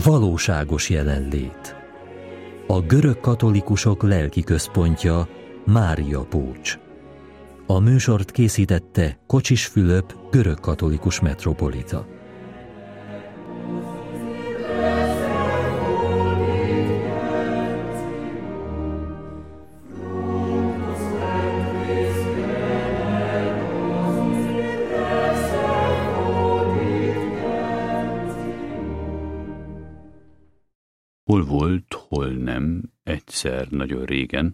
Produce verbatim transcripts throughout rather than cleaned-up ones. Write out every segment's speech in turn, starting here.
Valóságos jelenlét. A görög katolikusok lelki központja Mária Pócs. A műsort készítette Kocsis Fülöp, görög katolikus metropolita. Hol volt, hol nem, egyszer nagyon régen.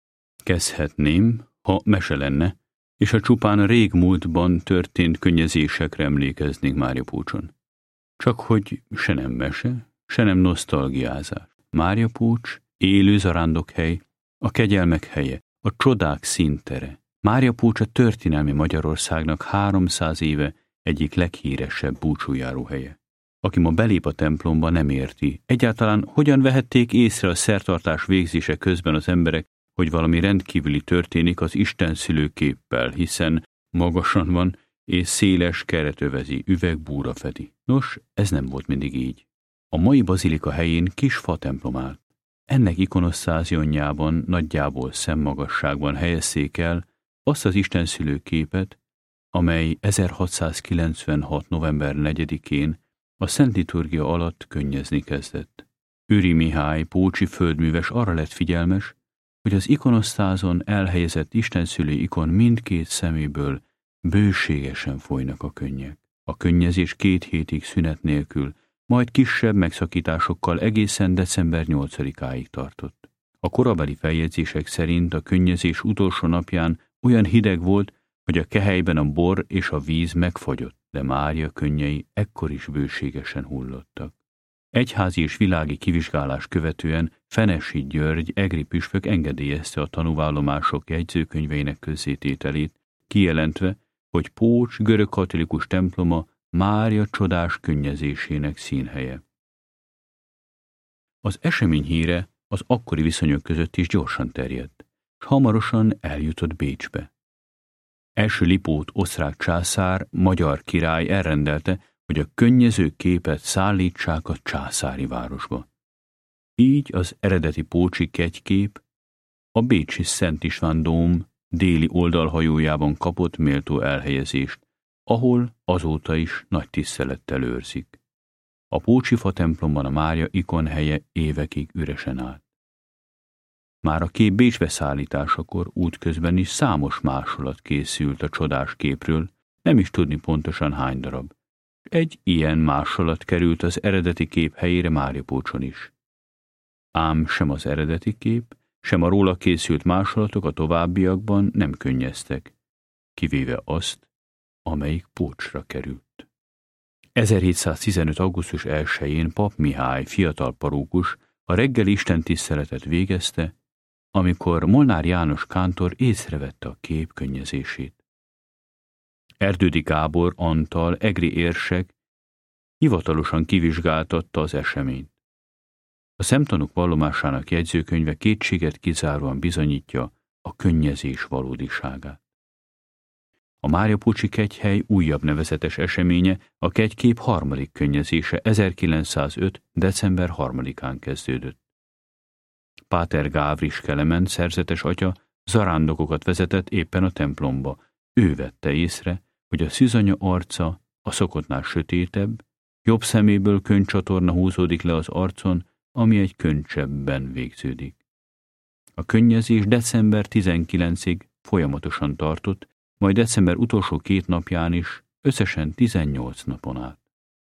Kezdhetném, ha mese lenne, és a csupán a régmúltban történt könnyezésekre emlékeznék Mária Pócson. Csak hogy se nem mese, se nem nosztalgiázás. Mária Pócs élő zarándokhely, a kegyelmek helye, a csodák színtere. Mária Pócs a történelmi Magyarországnak háromszáz éve egyik leghíresebb búcsújáró helye. Aki ma belép a templomba, nem érti. Egyáltalán hogyan vehették észre a szertartás végzése közben az emberek, hogy valami rendkívüli történik az Isten szülőképpel, hiszen magasan van és széles keret övezi, üvegbúra fedi. Nos, ez nem volt mindig így. A mai bazilika helyén kis fa templom állt. Ennek ikonosztázionjában nagyjából szemmagasságban helyezzék el azt az Isten szülőképet, amely ezerhatszázkilencvenhat. november negyedikén a Szent Liturgia alatt könnyezni kezdett. Őri Mihály, pócsi földműves arra lett figyelmes, hogy az ikonosztázon elhelyezett istenszülő ikon mindkét szeméből bőségesen folynak a könnyek. A könnyezés két hétig szünet nélkül, majd kisebb megszakításokkal egészen december nyolcadikáig tartott. A korabeli feljegyzések szerint a könnyezés utolsó napján olyan hideg volt, hogy a kehelyben a bor és a víz megfagyott, de Mária könnyei ekkor is bőségesen hullottak. Egyházi és világi kivizsgálás követően Fenessy György egri püspök engedélyezte a tanúvallomások jegyzőkönyveinek közzétételét, kijelentve, hogy Pócs görög katolikus temploma Mária csodás könnyezésének színhelye. Az esemény híre az akkori viszonyok között is gyorsan terjedt, s hamarosan eljutott Bécsbe. Első Lipót osztrák császár, magyar király elrendelte, hogy a könnyező képet szállítsák a császári városba. Így az eredeti pócsi kegykép a bécsi Szent István dóm déli oldalhajójában kapott méltó elhelyezést, ahol azóta is nagy tisztelettel őrzik. A pócsi fa templomban a Mária ikon helye évekig üresen állt. Már a kép Bécsbe szállításakor útközben is számos másolat készült a csodás képről, nem is tudni pontosan hány darab. Egy ilyen másolat került az eredeti kép helyére Mária Pócson is. Ám sem az eredeti kép, sem a róla készült másolatok a továbbiakban nem könnyeztek, kivéve azt, amelyik Pócsra került. ezerhétszáztizenöt. augusztus elsején Pap Mihály, fiatal parókus, a reggeli istentiszteletet végezte, amikor Molnár János kántor észrevette a kép könnyezését. Erdődy Gábor Antal, egri érsek hivatalosan kivizsgáltatta az eseményt. A szemtanúk vallomásának jegyzőkönyve kétséget kizáróan bizonyítja a könnyezés valódiságát. A Mária Pócsi kegyhely újabb nevezetes eseménye a kegykép harmadik könnyezése ezerkilencszázöt. december harmadikán kezdődött. Páter Gávris Kelemen szerzetes atya zarándokokat vezetett éppen a templomba. Ő vette észre, hogy a szűzanya arca a szokottnál sötétebb, jobb szeméből könnycsatorna húzódik le az arcon, ami egy könycsebben végződik. A könnyezés december tizenkilencedikéig folyamatosan tartott, majd december utolsó két napján is, összesen tizennyolc napon át.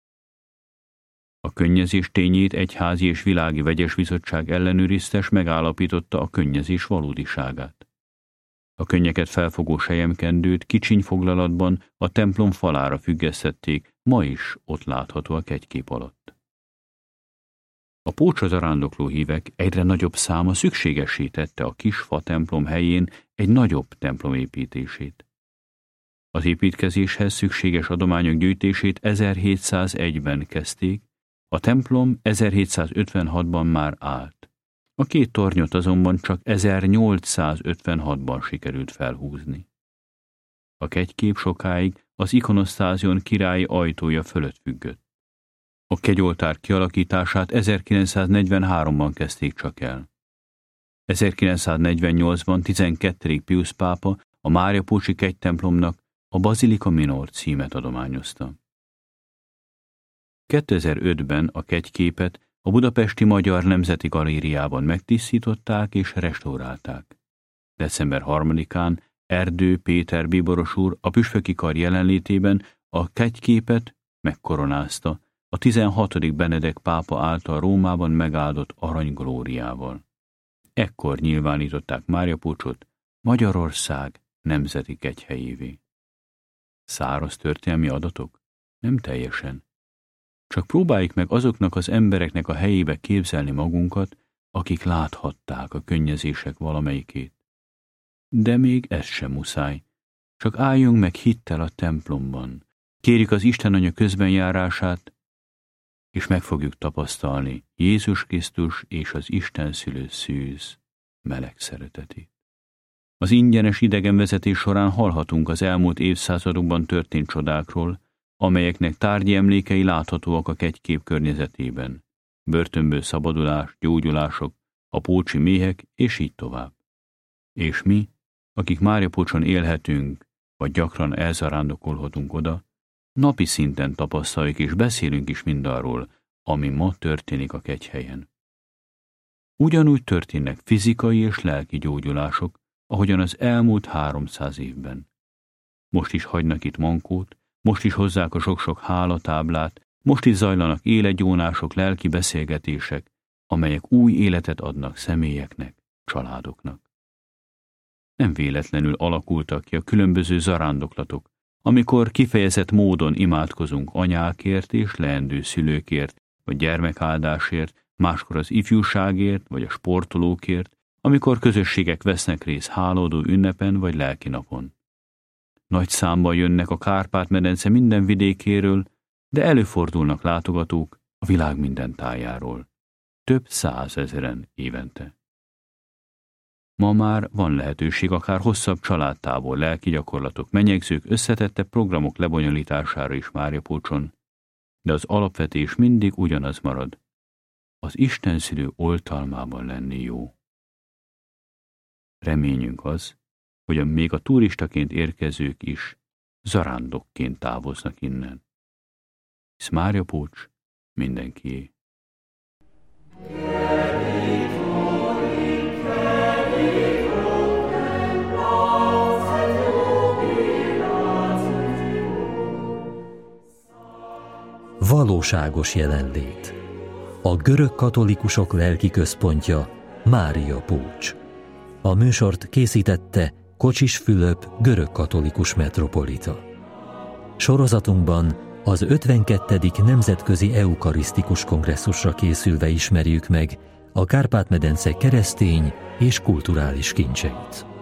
A könnyezés tényét egyházi és világi vegyes bizottság ellenőrizte, s megállapította a könnyezés valódiságát. A könnyeket felfogó selyemkendőt kicsinyfoglalatban a templom falára függesztették, ma is ott látható a kegykép alatt. A Pócsra zarándokló hívek egyre nagyobb száma szükségessé tette a kis fa templom helyén egy nagyobb templom építését. Az építkezéshez szükséges adományok gyűjtését ezerhétszázegyben kezdték, a templom ezerhétszázötvenhatban már állt. A két tornyot azonban csak ezernyolcszázötvenhatban sikerült felhúzni. A kegykép sokáig az ikonosztázion királyi ajtója fölött függött. A kegyoltár kialakítását ezerkilencszáznegyvenháromban kezdték csak el. ezerkilencszáznegyvennyolcban tizenkettedik Piusz pápa a Máriapócsi kegytemplomnak a Basilica Minor címet adományozta. kétezer-ötben a kegyképet a Budapesti Magyar Nemzeti Galériában megtisztították és restaurálták. december harmadikán Erdő Péter bíboros úr a püspöki kar jelenlétében a kegyképet megkoronázta a tizenhatodik Benedek pápa által Rómában megáldott aranyglóriával. Ekkor nyilvánították Máriapócsot Magyarország nemzeti kegyhelyévé. Száraz történelmi adatok? Nem teljesen. Csak próbáljuk meg azoknak az embereknek a helyébe képzelni magunkat, akik láthatták a könnyezések valamelyikét. De még ez sem muszáj. Csak álljunk meg hittel a templomban. Kérjük az Isten Anya közbenjárását, és meg fogjuk tapasztalni Jézus Krisztus és az Isten szülő szűz meleg szeretetét. Az ingyenes idegenvezetés során hallhatunk az elmúlt évszázadokban történt csodákról, amelyeknek tárgyi emlékei láthatóak a kegykép környezetében. Börtönből szabadulás, gyógyulások, a pócsi méhek, és így tovább. És mi, akik Máriapócson élhetünk, vagy gyakran elzarándokolhatunk oda, napi szinten tapasztaljuk és beszélünk is mindarról, ami ma történik a kegyhelyen. Ugyanúgy történnek fizikai és lelki gyógyulások, ahogyan az elmúlt háromszáz évben. Most is hagynak itt mankót, most is hozzák a sok-sok hálatáblát, most is zajlanak életgyónások, lelki beszélgetések, amelyek új életet adnak személyeknek, családoknak. Nem véletlenül alakultak ki a különböző zarándoklatok, amikor kifejezett módon imádkozunk anyákért és leendő szülőkért, vagy gyermekáldásért, máskor az ifjúságért, vagy a sportolókért, amikor közösségek vesznek részt hálaadó ünnepen vagy lelkinapon. Nagy számban jönnek a Kárpát-medence minden vidékéről, de előfordulnak látogatók a világ minden tájáról. Több százezeren évente. Ma már van lehetőség akár hosszabb családtávol, lelki gyakorlatok, menyegzők, összetettebb programok lebonyolítására is Máriapócson, de az alapvetés mindig ugyanaz marad. Az Isten szülő oltalmában lenni jó. Reményünk az, hogy a még a turistaként érkezők is zarándokként távoznak innen. Hisz Máriapócs mindenkié. Valóságos jelenlét. A görög katolikusok lelki központja Máriapócs. A műsort készítette Kocsis Fülöp görög katolikus metropolita. Sorozatunkban az ötvenkettedik Nemzetközi Eukarisztikus Kongresszusra készülve ismerjük meg a Kárpát-medence keresztény és kulturális kincseit.